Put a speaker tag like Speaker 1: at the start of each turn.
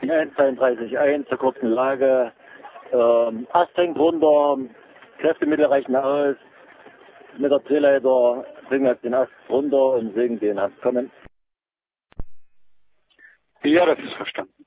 Speaker 1: 1,32,1 zur kurzen Lage. Ast hängt runter, Kräftemittel reichen aus. Mit der Drehleiter bringen wir den Ast runter und sägen den ab. Kommen.
Speaker 2: Ja, das ist verstanden.